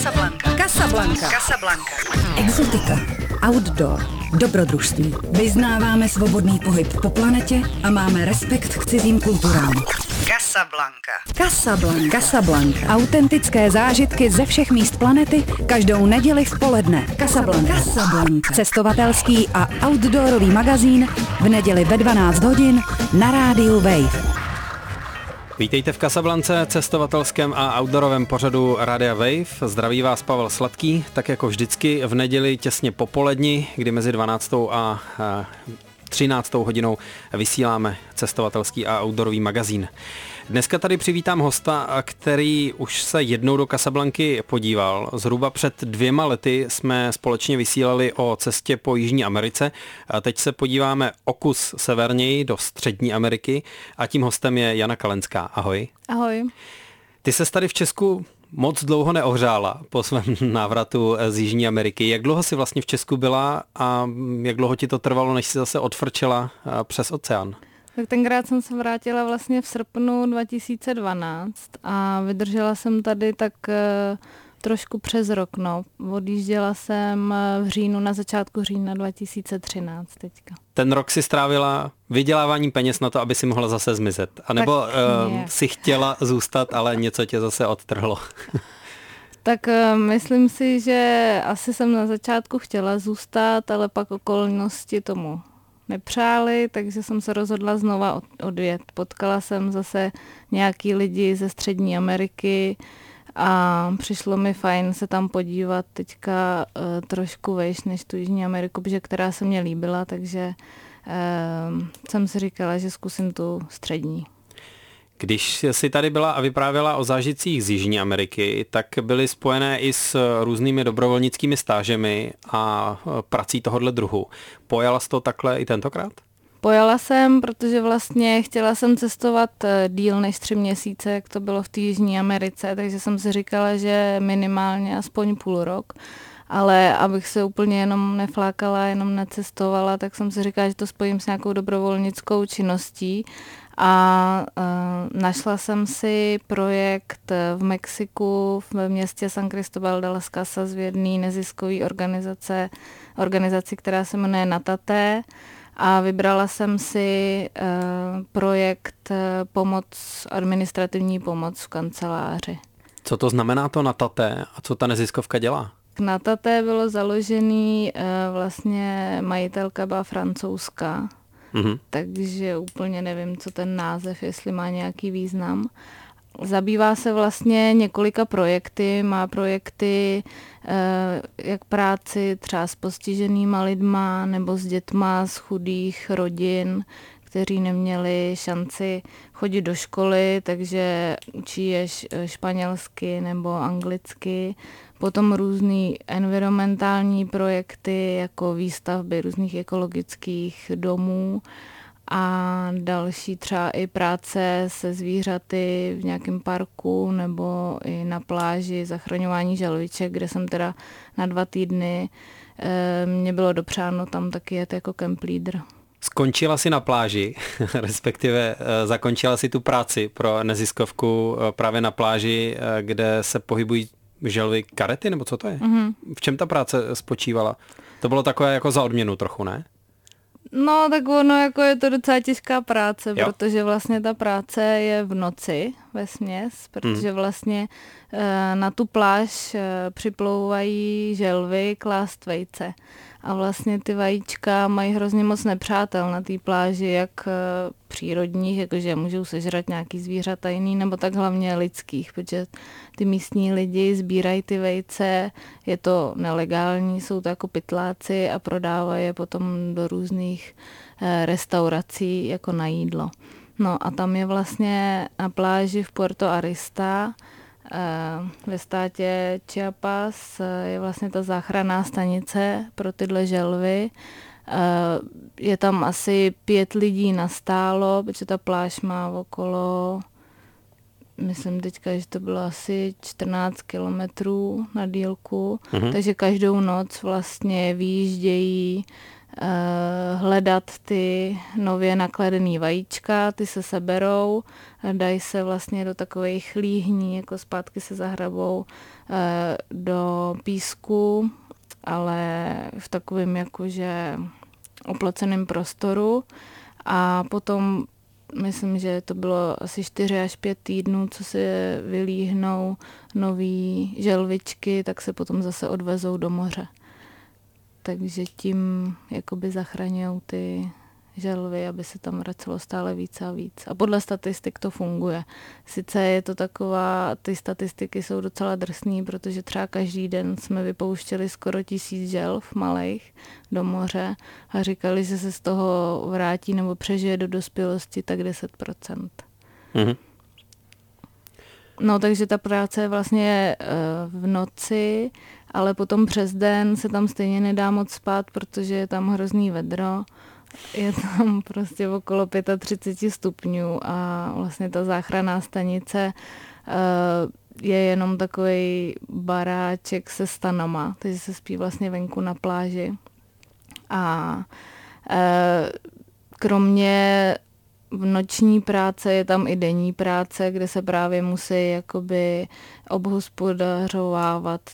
Casablanca. Exotika, outdoor, dobrodružství. Vyznáváme svobodný pohyb po planetě a máme respekt k cizím kulturám. Casablanca. Autentické zážitky ze všech míst planety každou neděli v poledne. Casablanca. Cestovatelský a outdoorový magazín v neděli ve 12 hodin na rádiu Wave. Vítejte v Casablance, cestovatelském a outdoorovém pořadu Rádia Wave. Zdraví vás Pavel Sladký, tak jako vždycky v neděli těsně po poledni, kdy mezi 12. a 13. hodinou vysíláme cestovatelský a outdoorový magazín. Dneska tady přivítám hosta, který už se jednou do Casablanky podíval. Zhruba před 2 lety jsme společně vysílali o cestě po Jižní Americe. A teď se podíváme o kus severněji do Střední Ameriky a tím hostem je Jana Kalenská. Ahoj. Ahoj. Ty ses tady v Česku moc dlouho neohřála po svém návratu z Jižní Ameriky. Jak dlouho jsi vlastně v Česku byla a jak dlouho ti to trvalo, než jsi zase odfrčela přes oceán? Tak tenkrát jsem se vrátila vlastně v srpnu 2012 a vydržela jsem tady tak trošku přes rok. No. Odjížděla jsem v říjnu, na začátku října 2013 teďka. Ten rok si strávila vyděláváním peněz na to, aby si mohla zase zmizet? A nebo si chtěla zůstat, ale něco tě zase odtrhlo? Tak myslím si, že asi jsem na začátku chtěla zůstat, ale pak okolnosti tomu nepřáli, takže jsem se rozhodla znova odjet. Potkala jsem zase nějaký lidi ze Střední Ameriky a přišlo mi fajn se tam podívat teďka trošku vejš než tu Jižní Ameriku, protože která se mně líbila, takže jsem si říkala, že zkusím tu střední. Když jsi tady byla a vyprávěla o zážitcích z Jižní Ameriky, tak byly spojené i s různými dobrovolnickými stážemi a prací tohohle druhu. Pojala jsi to takhle i tentokrát? Pojala jsem, protože vlastně chtěla jsem cestovat díl než 3 měsíce, jak to bylo v té Jižní Americe, takže jsem si říkala, že minimálně aspoň půl rok. Ale abych se úplně jenom neflákala, jenom necestovala, tak jsem si říkala, že to spojím s nějakou dobrovolnickou činností. A našla jsem si projekt v Mexiku, v městě San Cristóbal de las Casas v jedné neziskové organizaci, která se jmenuje Natate. A vybrala jsem si projekt administrativní pomoc v kanceláři. Co to znamená to Natate a co ta neziskovka dělá? Natate bylo založený, vlastně majitelka byla francouzská. Takže úplně nevím, co ten název, jestli má nějaký význam. Zabývá se vlastně několika projekty, má projekty jak práci třeba s postiženýma lidma nebo s dětma z chudých rodin, kteří neměli šanci chodit do školy, takže učí je španělsky nebo anglicky. Potom různý environmentální projekty, jako výstavby různých ekologických domů a další třeba i práce se zvířaty v nějakém parku nebo i na pláži, zachraňování želviček, kde jsem teda na 2 týdny, mě bylo dopřáno tam taky jet jako camp leader. Skončila si na pláži, respektive zakončila si tu práci pro neziskovku právě na pláži, kde se pohybují želvy karety, nebo co to je? V čem ta práce spočívala? To bylo takové jako za odměnu trochu, ne? No, tak ono jako je to docela těžká práce, protože vlastně ta práce je v noci vesměs, protože vlastně na tu pláž připlouvají želvy klást vejce. A vlastně ty vajíčka mají hrozně moc nepřátel na té pláži, jak přírodních, jakože můžou sežrat nějaký zvířata jiný, nebo tak hlavně lidských, protože ty místní lidi sbírají ty vejce, je to nelegální, jsou to jako pytláci a prodávají je potom do různých restaurací jako na jídlo. No a tam je vlastně na pláži v Puerto Arista, ve státě Chiapas, je vlastně ta záchranná stanice pro tyhle želvy. Je tam asi 5 lidí nastálo, protože ta pláž má okolo, myslím teďka, že to bylo asi 14 kilometrů na délku, takže každou noc vlastně vyjíždějí hledat ty nově nakladený vajíčka, ty se seberou, dají se vlastně do takových líhní, jako zpátky se zahrabou do písku, ale v takovém jakože oploceném prostoru a potom myslím, že to bylo asi 4 až 5 týdnů, co se vylíhnou nový želvičky, tak se potom zase odvezou do moře. Takže tím jakoby zachraňují ty želvy, aby se tam vracelo stále víc a víc. A podle statistik to funguje. Sice je to taková, ty statistiky jsou docela drsný, protože třeba každý den jsme vypouštěli skoro 1000 želv malejch do moře a říkali, že se z toho vrátí nebo přežije do dospělosti tak 10%. Mm-hmm. No, takže ta práce je vlastně v noci, ale potom přes den se tam stejně nedá moc spát, protože je tam hrozný vedro. Je tam prostě okolo 35 stupňů a vlastně ta záchranná stanice je jenom takový baráček se stanama, takže se spí vlastně venku na pláži. A kromě noční práce je tam i denní práce, kde se právě musí jakoby obhospodařovávat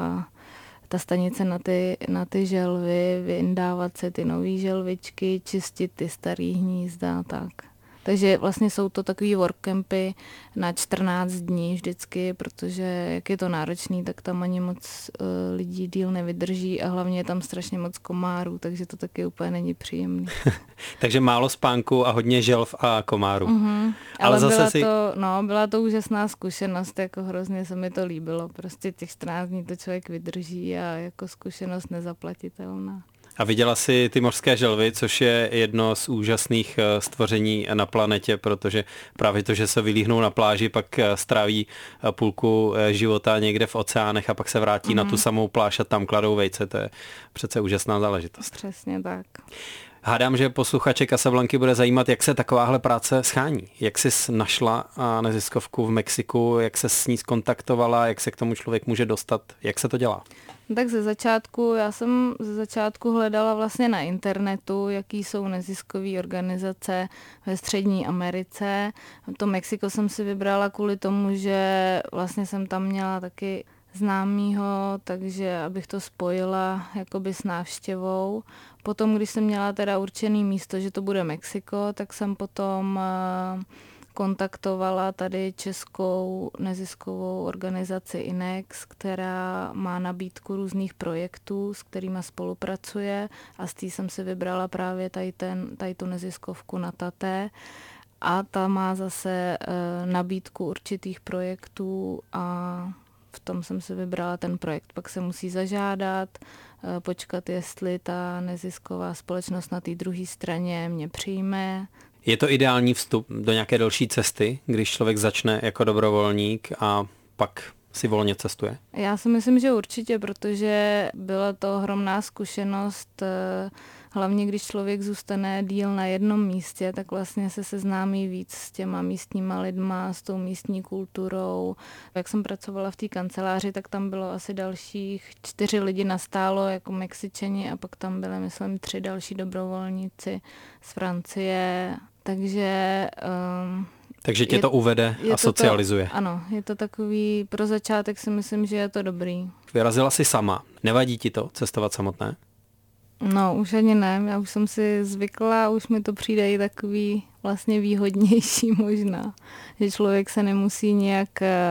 ta stanice na ty želvy, vyndávat se ty nový želvičky, čistit ty starý hnízda, tak. Takže vlastně jsou to takový workcampy na 14 dní vždycky, protože jak je to náročný, tak tam ani moc lidí díl nevydrží a hlavně je tam strašně moc komárů, takže to taky úplně není příjemný. Takže málo spánku a hodně želv a komárů. Mm-hmm. Ale zase byla to úžasná zkušenost, jako hrozně se mi to líbilo. Prostě těch 14 dní to člověk vydrží a jako zkušenost nezaplatitelná. A viděla jsi ty mořské želvy, což je jedno z úžasných stvoření na planetě, protože právě to, že se vylíhnou na pláži, pak stráví půlku života někde v oceánech a pak se vrátí na tu samou pláž a tam kladou vejce, to je přece úžasná záležitost. Přesně tak. Hádám, že posluchače Casablanky bude zajímat, jak se takováhle práce schání. Jak jsi našla neziskovku v Mexiku, jak se s ní skontaktovala, jak se k tomu člověk může dostat, jak se to dělá? Tak já jsem ze začátku hledala vlastně na internetu, jaký jsou neziskové organizace ve Střední Americe. To Mexiko jsem si vybrala kvůli tomu, že vlastně jsem tam měla taky známýho, takže abych to spojila jakoby s návštěvou. Potom, když jsem měla teda určený místo, že to bude Mexiko, tak jsem potom kontaktovala tady českou neziskovou organizaci INEX, která má nabídku různých projektů, s kterými spolupracuje a z té jsem si vybrala právě tady tu neziskovku na Taté a ta má zase nabídku určitých projektů a v tom jsem si vybrala ten projekt. Pak se musí zažádat, počkat, jestli ta nezisková společnost na té druhé straně mě přijme. Je to ideální vstup do nějaké další cesty, když člověk začne jako dobrovolník a pak si volně cestuje? Já si myslím, že určitě, protože byla to ohromná zkušenost, hlavně když člověk zůstane díl na jednom místě, tak vlastně se seznámí víc s těma místníma lidma, s tou místní kulturou. Jak jsem pracovala v té kanceláři, tak tam bylo asi dalších 4 lidi nastálo jako Mexičani a pak tam byly, myslím, 3 další dobrovolníci z Francie. Takže tě to uvede a socializuje. Ano, je to takový, pro začátek si myslím, že je to dobrý. Vyrazila jsi sama. Nevadí ti to cestovat samotné? No, už ani ne. Já už jsem si zvykla, už mi to přijde i takový vlastně výhodnější možná. Že člověk se nemusí nějak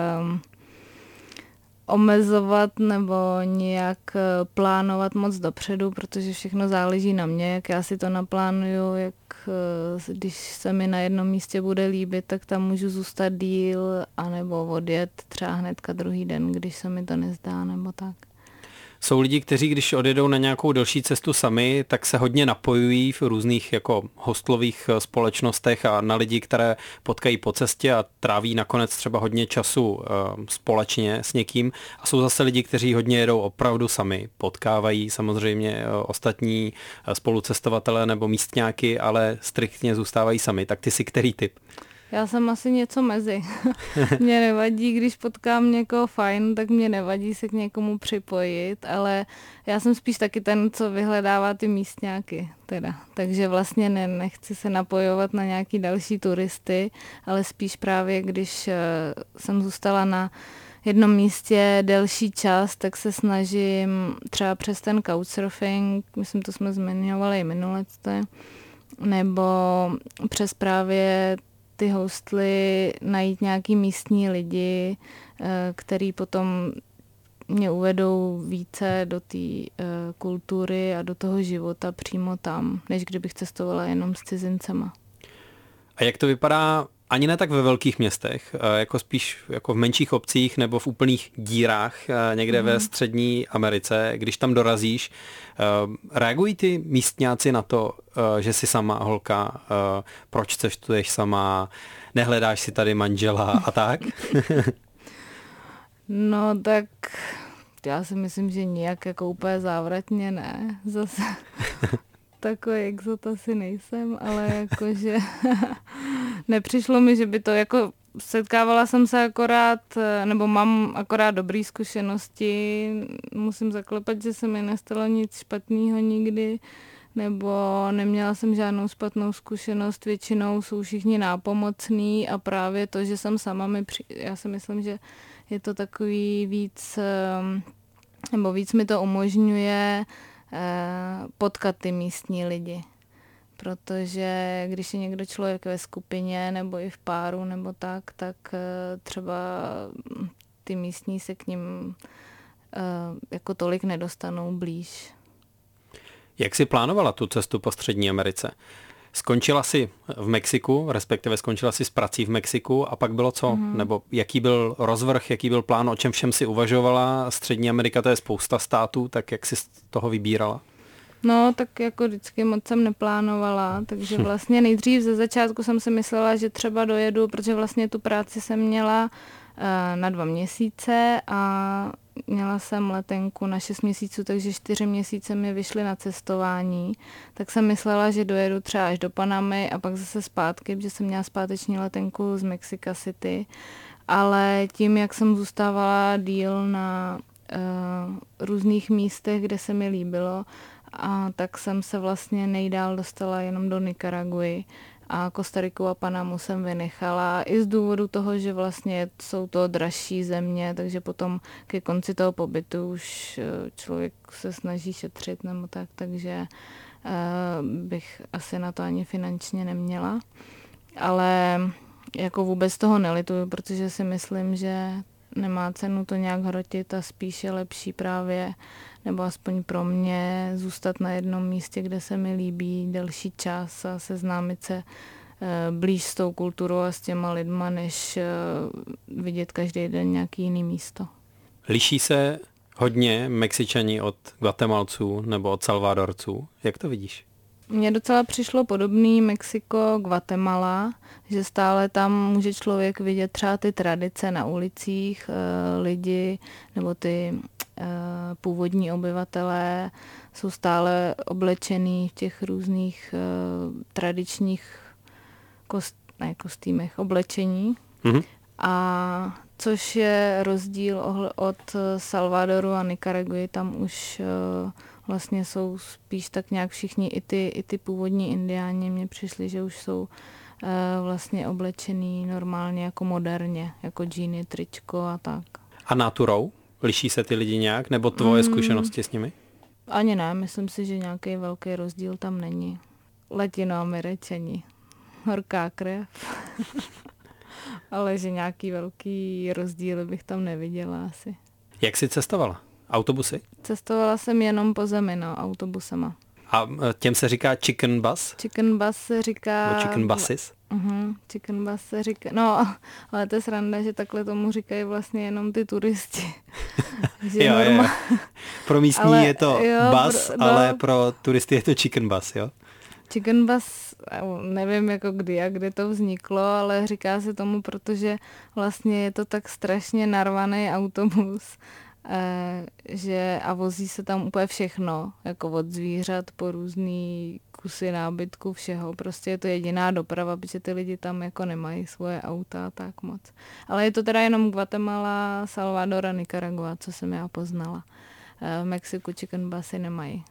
omezovat nebo nějak plánovat moc dopředu, protože všechno záleží na mě, jak já si to naplánuju, když se mi na jednom místě bude líbit, tak tam můžu zůstat díl, anebo odjet třeba hnedka druhý den, když se mi to nezdá, nebo tak. Jsou lidi, kteří když odjedou na nějakou delší cestu sami, tak se hodně napojují v různých jako hostlových společnostech a na lidi, které potkají po cestě a tráví nakonec třeba hodně času společně s někým. A jsou zase lidi, kteří hodně jedou opravdu sami, potkávají samozřejmě ostatní spolucestovatele nebo místňáky, ale striktně zůstávají sami. Tak ty jsi který typ? Já jsem asi něco mezi. Mě nevadí, když potkám někoho fajn, tak mě nevadí se k někomu připojit, ale já jsem spíš taky ten, co vyhledává ty místňáky. Teda. Takže vlastně nechci se napojovat na nějaký další turisty, ale spíš právě, když jsem zůstala na jednom místě delší čas, tak se snažím třeba přes ten couchsurfing, myslím, to jsme zmiňovali i minule, nebo přes právě ty hostly najít nějaký místní lidi, který potom mě uvedou více do té kultury a do toho života přímo tam, než kdybych cestovala jenom s cizincema. A jak to vypadá ani ne tak ve velkých městech, jako spíš jako v menších obcích nebo v úplných dírách někde ve střední Americe, když tam dorazíš, reagují ty místňáci na to, že jsi sama holka, proč cestuješ sama, nehledáš si tady manžela a tak? No tak já si myslím, že nijak jako úplně závratně ne. Zase takový exot asi nejsem, ale jakože nepřišlo mi, že by to jako setkávala jsem se akorát, nebo mám akorát dobrý zkušenosti, musím zaklepat, že se mi nestalo nic špatného nikdy, nebo neměla jsem žádnou špatnou zkušenost, většinou jsou všichni nápomocní a právě to, že jsem sama já si myslím, že je to takový víc, nebo víc mi to umožňuje potkat ty místní lidi. Protože když je někdo člověk ve skupině nebo i v páru nebo tak třeba ty místní se k ním jako tolik nedostanou blíž. Jak jsi plánovala tu cestu po Střední Americe? Skončila jsi v Mexiku, respektive skončila jsi s prací v Mexiku a pak bylo co? Nebo jaký byl rozvrh, jaký byl plán, o čem všem si uvažovala? Střední Amerika, to je spousta států, tak jak jsi z toho vybírala? No, tak jako vždycky moc jsem neplánovala, takže vlastně nejdřív ze začátku jsem si myslela, že třeba dojedu, protože vlastně tu práci jsem měla na 2 měsíce a měla jsem letenku na 6 měsíců, takže 4 měsíce mi vyšly na cestování, tak jsem myslela, že dojedu třeba až do Panamy a pak zase zpátky, protože jsem měla zpáteční letenku z Mexico City, ale tím, jak jsem zůstávala díl na různých místech, kde se mi líbilo, a tak jsem se vlastně nejdál dostala jenom do Nikaraguy a Kostariku a Panamu jsem vynechala i z důvodu toho, že vlastně jsou to dražší země, takže potom ke konci toho pobytu už člověk se snaží šetřit nebo tak, takže bych asi na to ani finančně neměla. Ale jako vůbec toho nelituju, protože si myslím, že nemá cenu to nějak hrotit a spíš je lepší právě, nebo aspoň pro mě, zůstat na jednom místě, kde se mi líbí delší čas a seznámit se blíž s tou kulturou a s těma lidma, než vidět každý den nějaký jiný místo. Liší se hodně Mexičani od Guatemalců nebo od Salvadorců? Jak to vidíš? Mně docela přišlo podobný Mexiko, Guatemala, že stále tam může člověk vidět třeba ty tradice na ulicích, lidi nebo ty původní obyvatelé jsou stále oblečený v těch různých tradičních kostýmech, oblečení. Mm-hmm. A což je rozdíl od Salvadoru a Nikaraguy, tam už vlastně jsou spíš tak nějak všichni, i ty původní indiáni mně přišli, že už jsou vlastně oblečený normálně jako moderně, jako džíny, tričko a tak. A naturou? Liší se ty lidi nějak? Nebo tvoje zkušenosti s nimi? Ani ne, myslím si, že nějaký velký rozdíl tam není. Latinoameričani, horká krev. Ale že nějaký velký rozdíl bych tam neviděla asi. Jak jsi cestovala? Autobusy? Cestovala jsem jenom po zemi, no, autobusama. A těm se říká chicken bus? Chicken bus se říká... Nebo chicken buses? Chicken bus se říká... No, ale to je sranda, že takhle tomu říkají vlastně jenom ty turisti. Že jo. Pro místní ale, je to bus, ale pro turisty je to chicken bus, jo? Chicken bus, nevím jako kdy a kde to vzniklo, ale říká se tomu, protože vlastně je to tak strašně narvaný autobus a vozí se tam úplně všechno, jako od zvířat po různý kusy nábytku, všeho. Prostě je to jediná doprava, protože ty lidi tam jako nemají svoje auta tak moc. Ale je to teda jenom Guatemala, Salvador a Nicaragua, co jsem já poznala. V Mexiku chicken basy nemají.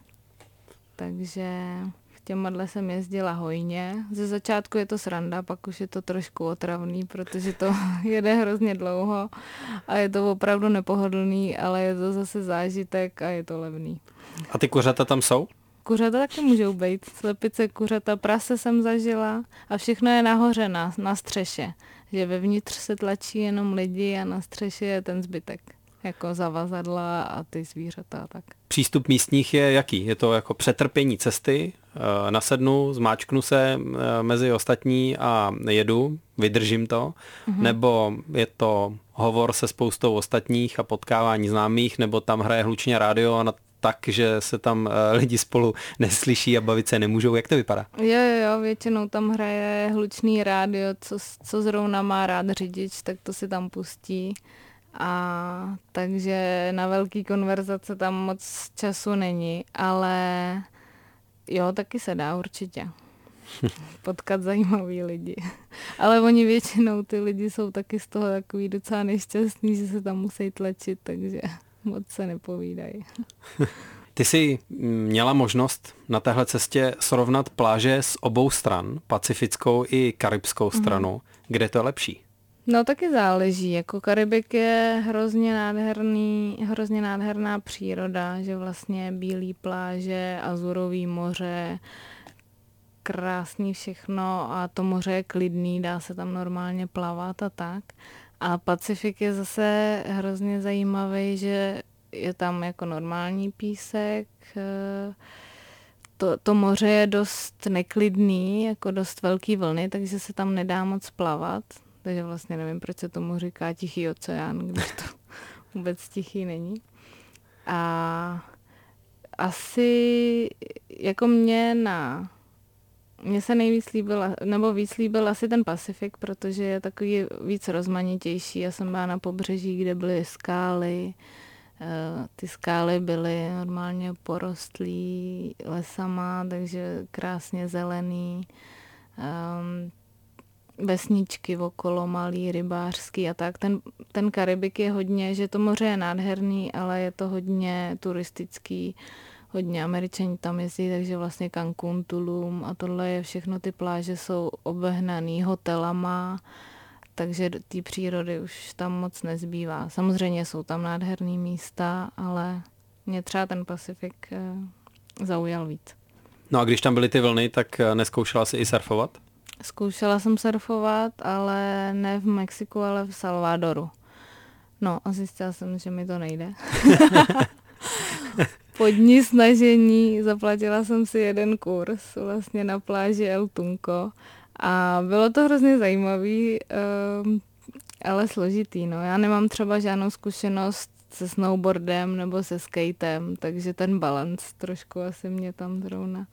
Takže těmadle jsem jezdila hojně. Ze začátku je to sranda, pak už je to trošku otravný, protože to jede hrozně dlouho a je to opravdu nepohodlný, ale je to zase zážitek a je to levný. A ty kuřata tam jsou? Kuřata taky můžou být. Slepice, kuřata, prase jsem zažila a všechno je nahoře na střeše. Že vevnitř se tlačí jenom lidi a na střeše je ten zbytek. Jako zavazadla a ty zvířata a tak. Přístup místních je jaký? Je to jako přetrpění cesty, nasednu, zmáčknu se mezi ostatní a jedu, vydržím to, nebo je to hovor se spoustou ostatních a potkávání známých, nebo tam hraje hlučně rádio tak, že se tam lidi spolu neslyší a bavit se nemůžou. Jak to vypadá? Jo, většinou tam hraje hlučný rádio, co zrovna má rád řidič, tak to si tam pustí. A takže na velký konverzace tam moc času není, ale jo, taky se dá určitě potkat zajímavý lidi. Ale oni většinou, ty lidi jsou taky z toho takový docela nešťastný, že se tam musí tlačit, takže moc se nepovídají. Ty jsi měla možnost na téhle cestě srovnat pláže z obou stran, pacifickou i karibskou stranu. Kde to je lepší? No taky záleží, jako Karibik je hrozně nádherná příroda, že vlastně bílý pláže, azurový moře, krásný všechno a to moře je klidný, dá se tam normálně plavat a tak. A Pacifik je zase hrozně zajímavý, že je tam jako normální písek, to moře je dost neklidný, jako dost velký vlny, takže se tam nedá moc plavat. Takže vlastně nevím, proč se tomu říká Tichý oceán, když to vůbec tichý není. A asi jako mně se nejvíc líbil, nebo víc líbil asi ten Pacifik, protože je takový víc rozmanitější. Já jsem byla na pobřeží, kde byly skály. Ty skály byly normálně porostlý lesama, takže krásně zelený. Vesničky okolo, malý, rybářský a tak. Ten Karibik je hodně, že to moře je nádherný, ale je to hodně turistický, hodně Američani tam jezdí, takže vlastně Cancún, Tulum a tohle je všechno, ty pláže jsou obehnaný hotelama, takže té přírody už tam moc nezbývá. Samozřejmě jsou tam nádherný místa, ale mě třeba ten Pacifik zaujal víc. No a když tam byly ty vlny, tak nezkoušela jsi i surfovat? Zkoušela jsem surfovat, ale ne v Mexiku, ale v Salvadoru. No a zjistila jsem, že mi to nejde. Po dní snažení zaplatila jsem si jeden kurz vlastně na pláži El Tunco a bylo to hrozně zajímavý, ale složitý. No. Já nemám třeba žádnou zkušenost se snowboardem nebo se skatem, takže ten balans trošku asi mě tam zrovna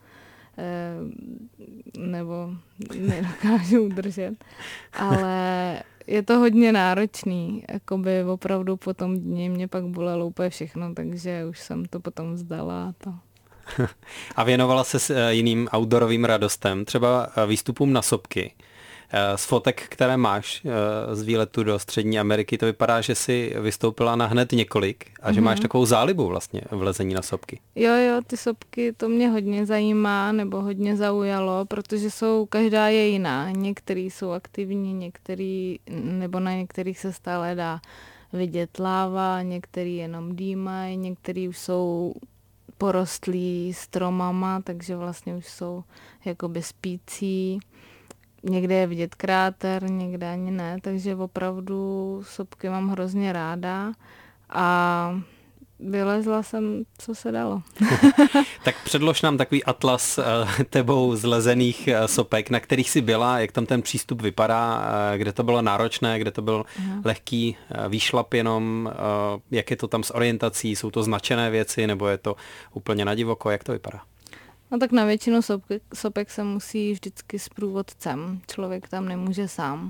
nebo nedokážu udržet. Ale je to hodně náročný, jakoby opravdu po tom dni mě pak bolelo úplně všechno, takže už jsem to potom vzdala. A věnovala se s jiným outdoorovým radostem, třeba výstupům na sopky. Z fotek, které máš z výletu do Střední Ameriky, to vypadá, že jsi vystoupila na hned několik a že máš takovou zálibu vlastně v lezení na sopky. Jo, ty sopky, to mě hodně zajímá nebo hodně zaujalo, protože každá je jiná. Některý jsou aktivní, nebo na některých se stále dá vidět láva, některý jenom dýmají, některý už jsou porostlí stromama, takže vlastně už jsou jakoby spící. Někde je vidět kráter, někde ani ne, takže opravdu sopky mám hrozně ráda a vylezla jsem, co se dalo. Tak předlož nám takový atlas tebou zlezených sopek, na kterých jsi byla, jak tam ten přístup vypadá, kde to bylo náročné, kde to byl lehký výšlap jenom, jak je to tam s orientací, jsou to značené věci, nebo je to úplně na divoko, jak to vypadá? No tak na většinu sopek se musí vždycky s průvodcem. Člověk tam nemůže sám.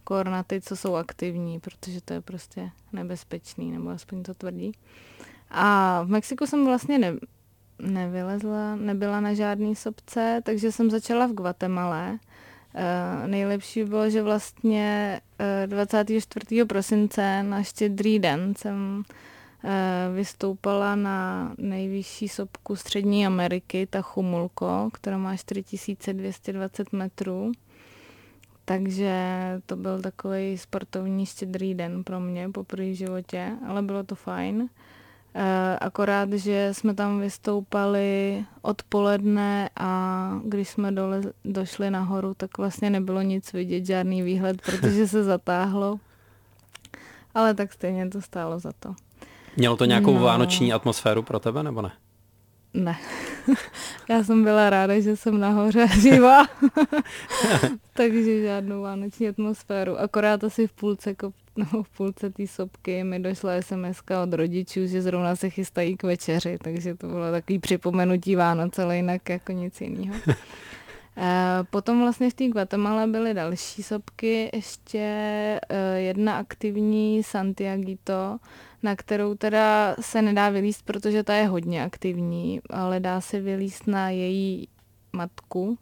kor na ty, co jsou aktivní, protože to je prostě nebezpečný, nebo aspoň to tvrdí. A v Mexiku jsem vlastně nevylezla, nebyla na žádný sopce, takže jsem začala v Guatemale. Nejlepší bylo, že vlastně 24. prosince na Štědrý den jsem vystoupala na nejvyšší sopku Střední Ameriky, Tajumulco, která má 4220 metrů. Takže to byl takový sportovní štědrý den pro mě poprvé v životě, ale bylo to fajn. Akorát, že jsme tam vystoupali odpoledne a když jsme došli nahoru, tak vlastně nebylo nic vidět, žádný výhled, protože se zatáhlo. Ale tak stejně to stálo za to. Mělo to nějakou vánoční atmosféru pro tebe, nebo ne? Ne. Já jsem byla ráda, že jsem nahoře živá. Takže žádnou vánoční atmosféru. Akorát asi v půlce té sopky mi došla SMS-ka od rodičů, že zrovna se chystají k večeři, takže to bylo takový připomenutí Vánoce, ale jinak jako nic jiného. Potom vlastně v té Guatemala byly další sopky, ještě jedna aktivní Santiaguito, na kterou teda se nedá vylízt, protože ta je hodně aktivní, ale dá se vylízt na její matku,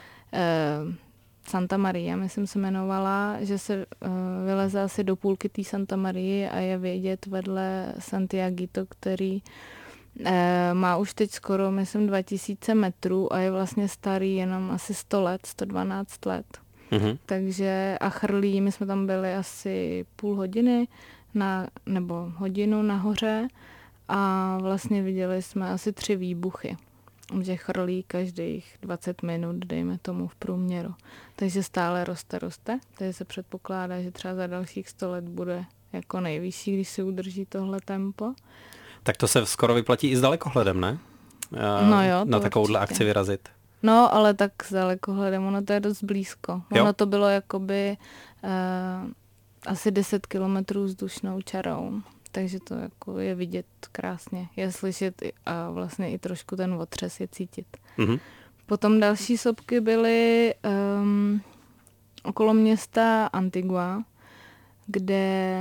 Santa Maria, myslím se jmenovala, že se vyleze asi do půlky té Santa Marie a je vidět vedle Santiaguito, který má už teď skoro, myslím, 2000 metrů a je vlastně starý jenom asi 100 let, 112 let. Mm-hmm. Takže a chrlí, my jsme tam byli asi půl hodiny nebo hodinu nahoře a vlastně viděli jsme asi 3 výbuchy, že chrlí každých 20 minut, dejme tomu v průměru. Takže stále roste. Takže se předpokládá, že třeba za dalších 100 let bude jako nejvyšší, když si udrží tohle tempo. Tak to se skoro vyplatí i s dalekohledem, ne? No jo, na takovouhle akci vyrazit. No, ale tak s dalekohledem, ono to je dost blízko. Ono to bylo jakoby asi 10 kilometrů vzdušnou čarou, takže to jako je vidět krásně, je slyšet a vlastně i trošku ten otřes je cítit. Mm-hmm. Potom další sopky byly okolo města Antigua, kde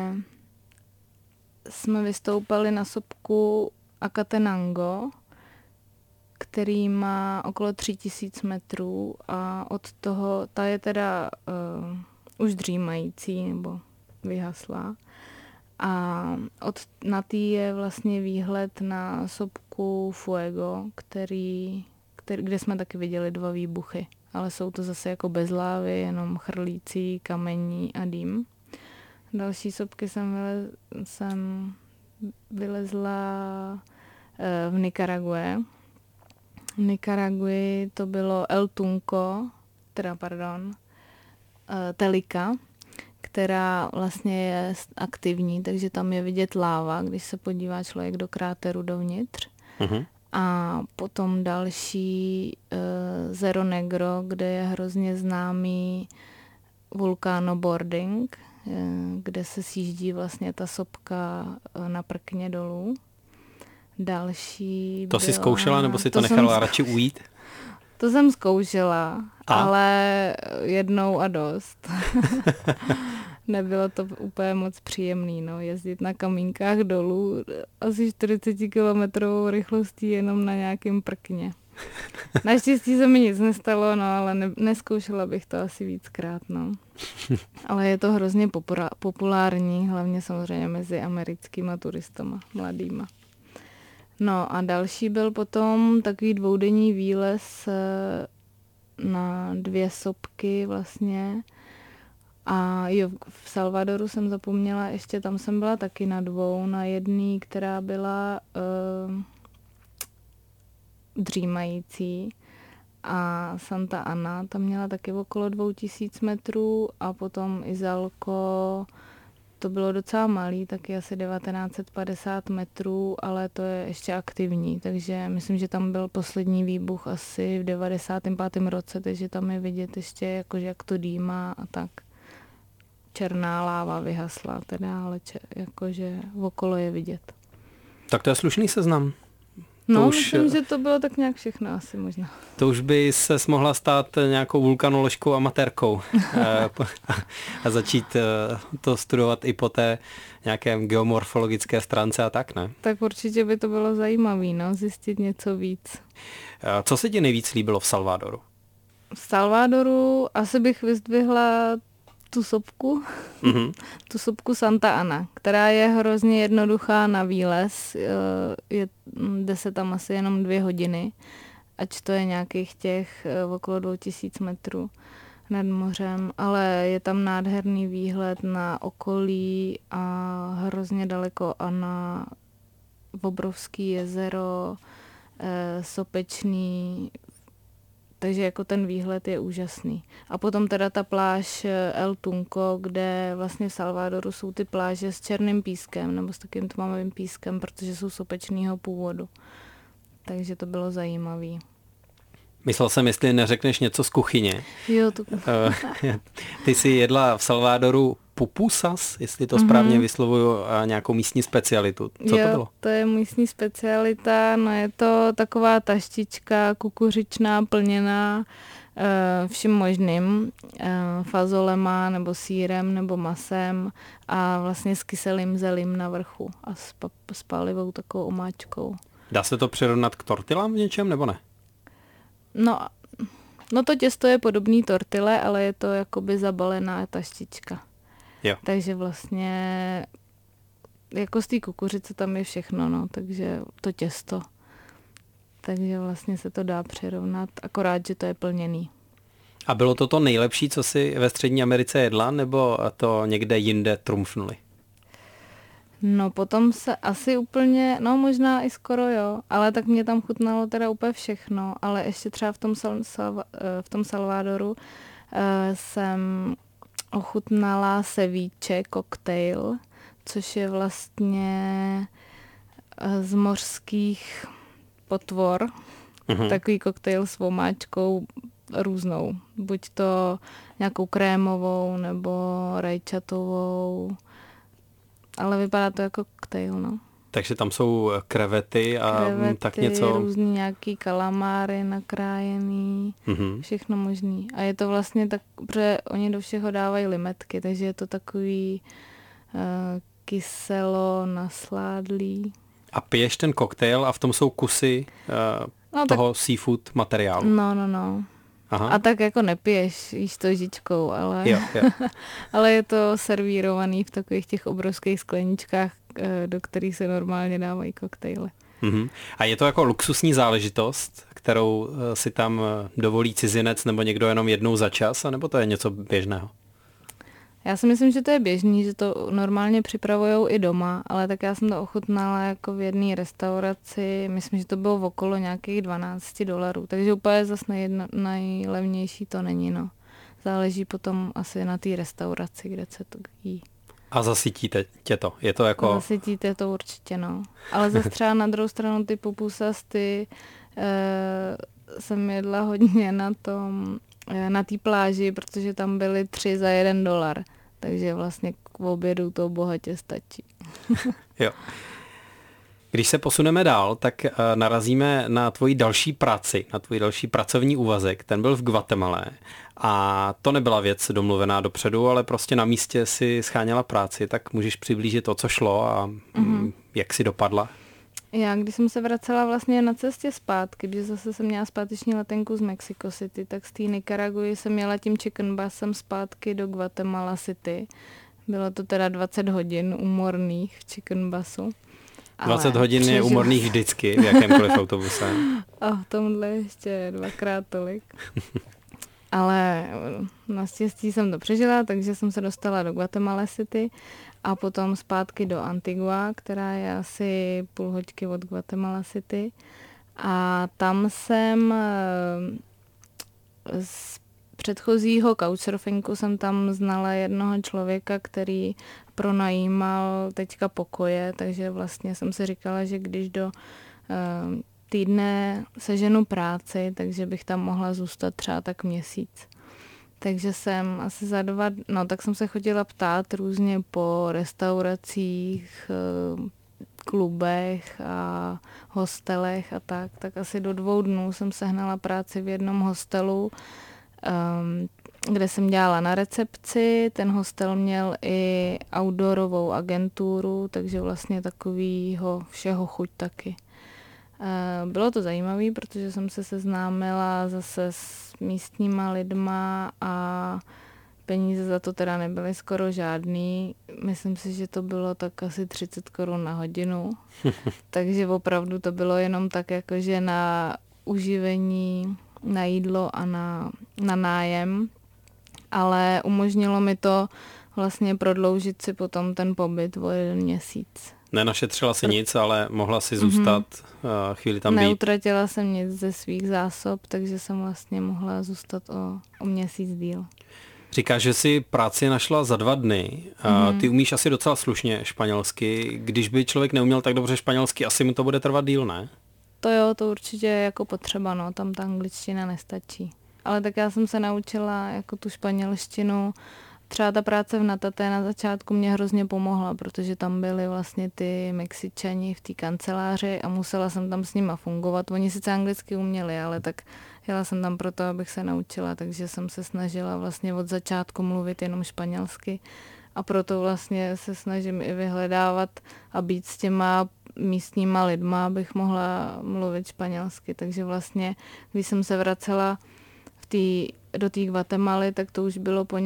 jsme vystoupali na sopku Acatenango, který má okolo 3000 metrů a od toho, ta je teda už dřímající nebo vyhaslá. A na tý je vlastně výhled na sopku Fuego, kde jsme taky viděli 2 výbuchy. Ale jsou to zase jako bez lávy, jenom chrlící, kamení a dým. Další sopky jsem vylezla v Nikarague. V Nikaragui to bylo El Tunco, Telika, která vlastně je aktivní, takže tam je vidět láva, když se podívá člověk do kráteru dovnitř. Uh-huh. A potom další Zero Negro, kde je hrozně známý vulkánoboarding, kde se sjíždí vlastně ta sopka na prkně dolů. Další to jsi zkoušela, nebo si to nechala radši ujít? To jsem zkoušela, ale jednou a dost. Nebylo to úplně moc příjemný, jezdit na kamínkách dolů asi 40 kilometrovou rychlostí jenom na nějakém prkně. Naštěstí se mi nic nestalo, ale neskoušela bych to asi víckrát, Ale je to hrozně populární, hlavně samozřejmě mezi americkýma turistama, mladýma. No a další byl potom takový 2denní výlez na 2 sopky vlastně. A jo, v Salvadoru jsem zapomněla, ještě tam jsem byla taky na 2, na jedný, která byla dřímající a Santa Ana, tam měla taky okolo 2000 metrů a potom Izalco, to bylo docela malý, taky asi 1950 metrů, ale to je ještě aktivní, takže myslím, že tam byl poslední výbuch asi v 95. roce, takže tam je vidět ještě jakože jak to dýmá a tak. Černá láva vyhasla teda, ale jakože okolo je vidět. Tak to je slušný seznam. No, myslím, že to bylo tak nějak všechno asi možná. To už by se mohla stát nějakou vulkanoložkou amatérkou a začít to studovat i po té nějakém geomorfologické stránce a tak, ne? Tak určitě by to bylo zajímavé, no, zjistit něco víc. Co se ti nejvíc líbilo v Salvadoru? V Salvadoru asi bych vyzdvihla tu sopku, tu sopku Santa Ana, která je hrozně jednoduchá na výlez, jde se tam asi jenom 2 hodiny, ač to je nějakých těch okolo 2000 metrů nad mořem, ale je tam nádherný výhled na okolí a hrozně daleko a na obrovský jezero, sopečný, takže jako ten výhled je úžasný. A potom teda ta pláž El Tunco, kde vlastně v Salvadoru jsou ty pláže s černým pískem nebo s takým tmavým pískem, protože jsou sopečného původu. Takže to bylo zajímavý. Myslel jsem, jestli neřekneš něco z kuchyně. Jo, to... Ty jsi jedla v Salvadoru pupusas, jestli to správně vyslovuju, nějakou místní specialitu. Co to bylo? To je místní specialita, no je to taková taštička kukuřičná, plněná vším možným, fazolema nebo sýrem nebo masem a vlastně s kyselým zelím na vrchu a s pálivou takovou omáčkou. Dá se to přirovnat k tortilám v něčem nebo ne? No to těsto je podobný tortile, ale je to jakoby zabalená taštička. Jo. Takže vlastně jako z té kukuřice tam je všechno, no, takže to těsto. Takže vlastně se to dá přirovnat, akorát, že to je plněný. A bylo to nejlepší, co jsi ve Střední Americe jedla, nebo to někde jinde trumfnuli? No potom se asi úplně, no možná i skoro jo, ale tak mě tam chutnalo teda úplně všechno, ale ještě třeba v tom Salvadoru jsem ochutnala ceviche koktejl, což je vlastně z mořských potvor, takový koktejl s omáčkou různou, buď to nějakou krémovou nebo rajčatovou, ale vypadá to jako koktejl, no. Takže tam jsou krevety a tak něco. Různý nějaký kalamáry nakrájený, všechno možný. A je to vlastně tak, protože oni do všeho dávají limetky, takže je to takový kyselo nasládlý. A piješ ten koktejl a v tom jsou kusy toho seafood materiálu. No. Aha. A tak jako nepiješ, jíš to lžičkou, ale, jo. ale je to servírovaný v takových těch obrovských skleničkách, do kterých se normálně dávají koktejly. A je to jako luxusní záležitost, kterou si tam dovolí cizinec nebo někdo jenom jednou za čas, anebo to je něco běžného? Já si myslím, že to je běžný, že to normálně připravujou i doma, ale tak já jsem to ochutnala jako v jedné restauraci, myslím, že to bylo okolo nějakých $12, takže úplně zase nejlevnější to není, no. Záleží potom asi na té restauraci, kde se to jí. A zasytíte tě to? Je to jako... Zasytíte to určitě, no. Ale zase třeba na druhou stranu ty pupusasty jsem jedla hodně na té pláži, protože tam byly 3 za $1. Takže vlastně k obědu to bohatě stačí. Jo. Když se posuneme dál, tak narazíme na tvoji další práci, na tvůj další pracovní úvazek. Ten byl v Guatemale. A to nebyla věc domluvená dopředu, ale prostě na místě si scháněla práci. Tak můžeš přiblížit to, co šlo a jak si dopadla? Já, když jsem se vracela vlastně na cestě zpátky, protože zase jsem měla zpáteční letenku z Mexico City, tak z té Nikaraguji jsem jela tím chicken busem zpátky do Guatemala City. Bylo to teda 20 hodin úmorných v chicken busu. 20 hodin je úmorných vždycky v jakémkoliv autobuse. A v tomhle ještě 2x tolik. Ale naštěstí jsem to přežila, takže jsem se dostala do Guatemala City a potom zpátky do Antigua, která je asi půl hoďky od Guatemala City. A tam jsem z předchozího couchsurfingu jsem tam znala jednoho člověka, který pronajímal teďka pokoje, takže vlastně jsem si říkala, že když do týdne seženu práci, takže bych tam mohla zůstat třeba tak měsíc. Takže jsem asi tak jsem se chodila ptát různě po restauracích, klubech a hostelech a tak asi do 2 dnů jsem sehnala práci v jednom hostelu, kde jsem dělala na recepci. Ten hostel měl i outdoorovou agenturu, takže vlastně takovýho všeho chuť taky. Bylo to zajímavé, protože jsem se seznámila zase s místníma lidma a peníze za to teda nebyly skoro žádný. Myslím si, že to bylo tak asi 30 korun na hodinu. Takže opravdu to bylo jenom tak jakože na uživení, na jídlo a na nájem. Ale umožnilo mi to vlastně prodloužit si potom ten pobyt o 1 měsíc. Nenašetřila si nic, ale mohla si zůstat chvíli tam být. Neutratila jsem nic ze svých zásob, takže jsem vlastně mohla zůstat o měsíc díl. Říkáš, že si práci našla za 2 dny. Ty umíš asi docela slušně španělsky. Když by člověk neuměl tak dobře španělsky, asi mu to bude trvat díl, ne? To jo, to určitě je jako potřeba, no, tam ta angličtina nestačí. Ale tak já jsem se naučila jako tu španělštinu. Třeba ta práce v Nataté na začátku mě hrozně pomohla, protože tam byli vlastně ty Mexičani v té kanceláři a musela jsem tam s nima fungovat. Oni sice anglicky uměli, ale tak jela jsem tam proto, abych se naučila, takže jsem se snažila vlastně od začátku mluvit jenom španělsky a proto vlastně se snažím i vyhledávat a být s těma místníma lidma, abych mohla mluvit španělsky. Takže vlastně, když jsem se vracela do té Guatemaly, tak to už bylo po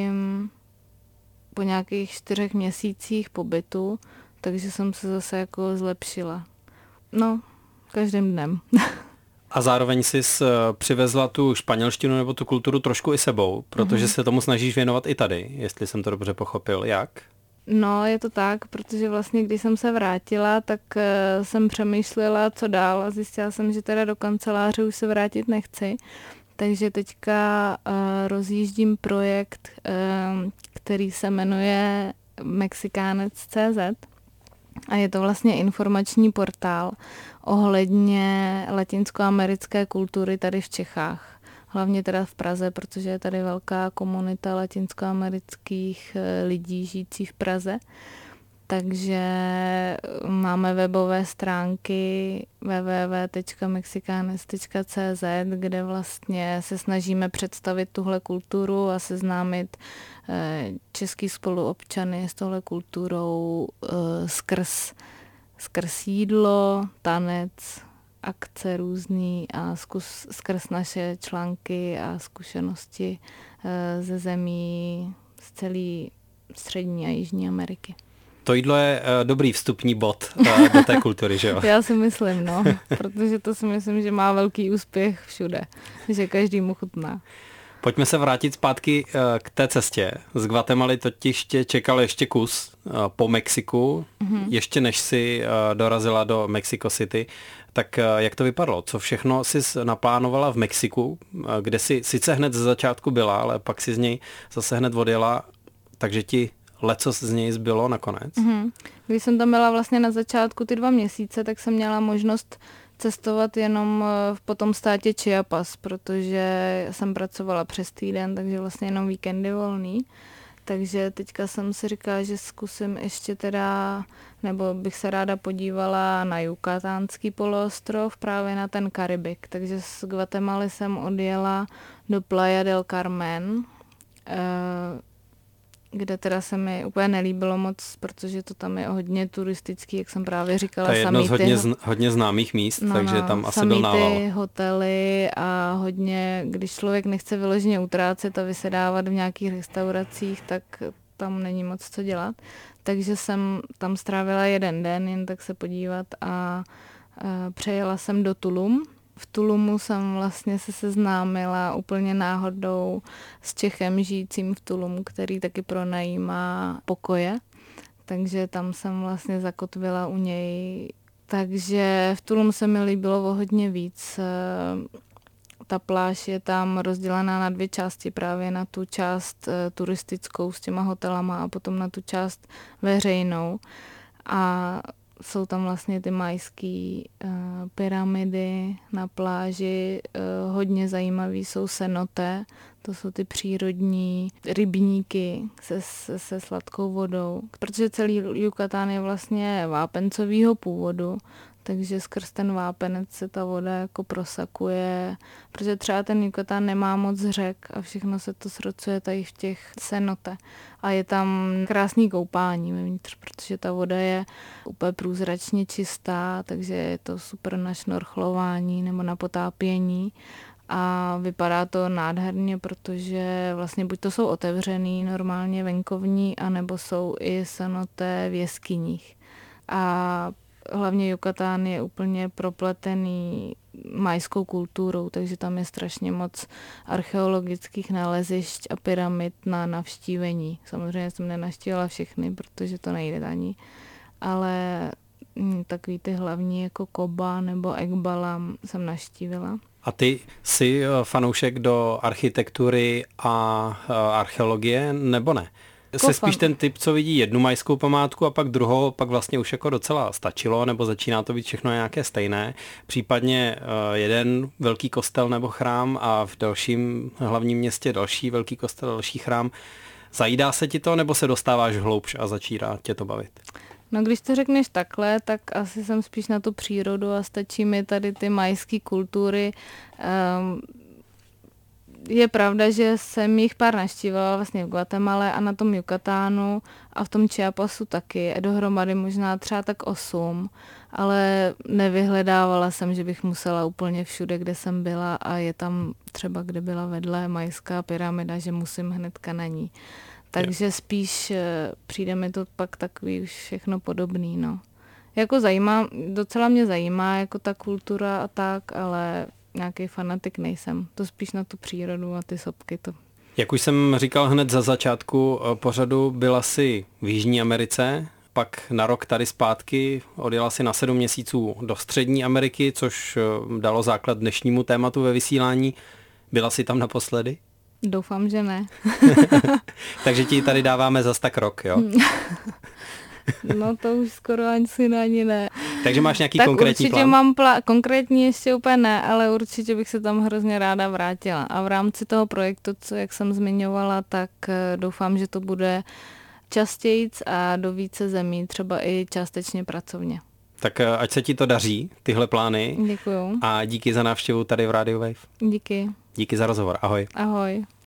nějakých 4 měsících pobytu, takže jsem se zase jako zlepšila. No, každým dnem. A zároveň jsi přivezla tu španělštinu nebo tu kulturu trošku i sebou, protože se tomu snažíš věnovat i tady, jestli jsem to dobře pochopil. Jak? No, je to tak, protože vlastně, když jsem se vrátila, tak jsem přemýšlela, co dál a zjistila jsem, že teda do kanceláře už se vrátit nechci. Takže teďka rozjíždím projekt, který se jmenuje Mexicánec.cz a je to vlastně informační portál ohledně latinskoamerické kultury tady v Čechách. Hlavně teda v Praze, protože je tady velká komunita latinskoamerických lidí žijící v Praze. Takže máme webové stránky www.mexicanes.cz, kde vlastně se snažíme představit tuhle kulturu a seznámit český spoluobčany s touhle kulturou skrz jídlo, tanec, akce různý a skrz naše články a zkušenosti ze zemí z celé Střední a Jižní Ameriky. To jídlo je dobrý vstupní bod do té kultury, že jo? Já si myslím, no, protože to si myslím, že má velký úspěch všude, že každý mu chutná. Pojďme se vrátit zpátky k té cestě. Z Guatemaly totiž tě čekal ještě kus po Mexiku, ještě než si dorazila do Mexico City. Tak jak to vypadalo? Co všechno jsi naplánovala v Mexiku, kde jsi sice hned ze začátku byla, ale pak si z něj zase hned odjela, takže ti lecos z něj zbylo nakonec? Když jsem tam byla vlastně na začátku ty 2 měsíce, tak jsem měla možnost cestovat jenom po tom státě Chiapas, protože jsem pracovala přes týden, takže vlastně jenom víkendy volný. Takže teďka jsem si říkala, že zkusím ještě teda, nebo bych se ráda podívala na Yucatánský poloostrov, právě na ten Karibik. Takže z Guatemaly jsem odjela do Playa del Carmen, kde teda se mi úplně nelíbilo moc, protože to tam je hodně turistický, jak jsem právě říkala. To je jedno z hodně známých míst, takže tam asi byl nával. Hotely a hodně, když člověk nechce vyloženě utrácet a vysedávat v nějakých restauracích, tak tam není moc co dělat. Takže jsem tam strávila 1 den, jen tak se podívat a přejela jsem do Tulum. V Tulumu jsem vlastně se seznámila úplně náhodou s Čechem žijícím v Tulumu, který taky pronajímá pokoje. Takže tam jsem vlastně zakotvila u něj. Takže v Tulumu se mi líbilo o hodně víc. Ta pláž je tam rozdělená na 2 části, právě na tu část turistickou s těma hotelama a potom na tu část veřejnou. A jsou tam vlastně ty majské pyramidy na pláži, hodně zajímavý jsou cenote, To jsou ty přírodní rybníky se sladkou vodou, protože celý Yucatán je vlastně vápencovýho původu, takže skrz ten vápenec se ta voda jako prosakuje, protože třeba ten Yucatán nemá moc řek a všechno se to srocuje tady v těch cenote. A je tam krásný koupání vevnitř, protože ta voda je úplně průzračně čistá, takže je to super na šnorchlování nebo na potápění. A vypadá to nádherně, protože vlastně buď to jsou otevřený, normálně venkovní, anebo jsou i cenoté v jeskyních. A hlavně Yucatán je úplně propletený majskou kulturou, takže tam je strašně moc archeologických nalezišť a pyramid na navštívení. Samozřejmě jsem nenavštívila všechny, protože to nejde ani, ale takový ty hlavní jako Koba nebo Ekbalam jsem navštívila. A ty jsi fanoušek do architektury a archeologie, nebo ne? Jsi spíš ten typ, co vidí jednu majskou památku a pak druhou, pak vlastně už jako docela stačilo, nebo začíná to být všechno nějaké stejné, případně jeden velký kostel nebo chrám a v dalším hlavním městě další velký kostel, další chrám. Zajídá se ti to, nebo se dostáváš hloubš a začíná tě to bavit? No když to řekneš takhle, tak asi jsem spíš na tu přírodu a stačí mi tady ty majské kultury. Je pravda, že jsem jich pár navštívila vlastně v Guatemale a na tom Yucatánu a v tom Chiapasu taky. Dohromady možná třeba tak 8, ale nevyhledávala jsem, že bych musela úplně všude, kde jsem byla a je tam třeba, kde byla vedle majská pyramida, že musím hnedka na ní. Takže spíš přijde mi to pak takový už všechno podobný, no. Jako docela mě zajímá jako ta kultura a tak, ale nějaký fanatik nejsem. To spíš na tu přírodu a ty sopky to. Jak už jsem říkal hned za začátku pořadu, byla jsi v Jižní Americe, pak na rok tady zpátky odjela si na 7 měsíců do Střední Ameriky, což dalo základ dnešnímu tématu ve vysílání. Byla jsi tam naposledy? Doufám, že ne. Takže ti tady dáváme zas tak rok, jo? No to už skoro ani ne. Takže máš nějaký konkrétní plán? Mám konkrétní ještě úplně ne, ale určitě bych se tam hrozně ráda vrátila. A v rámci toho projektu, jak jsem zmiňovala, tak doufám, že to bude častějc a do více zemí, třeba i částečně pracovně. Tak ať se ti to daří, tyhle plány. Děkuju. A díky za návštěvu tady v Radio Wave. Díky. Díky za rozhovor. Ahoj. Ahoj.